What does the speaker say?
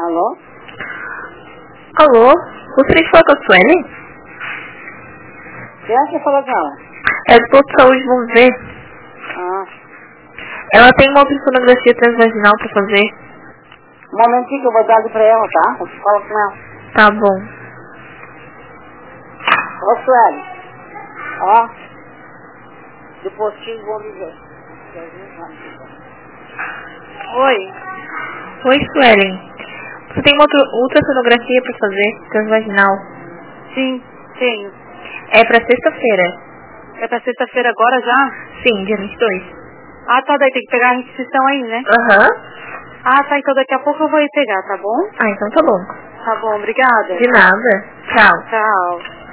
Alô? Alô? Gostaria de falar com a Suelen? Quem é que falou com ela? É do Posto de Saúde, vamos ver. Ah, Ela tem uma ultrassonografia transvaginal pra fazer. um momentinho que eu vou dar ali pra ela, tá? Eu falo com ela. Tá bom. Ô, Sueli. Ó. Do postinho vou dizer. Oi. Oi, Suelen. Você tem uma ultrassonografia pra fazer transvaginal? Sim, tenho. É pra sexta-feira. É pra sexta-feira agora já? Sim, dia 22. Ah, tá, daí tem que pegar a requisição aí, né? Aham. Ah, tá, então daqui a pouco eu vou ir pegar, tá bom? Ah, então tá bom. Tá bom, obrigada. De nada. Tchau. Tchau.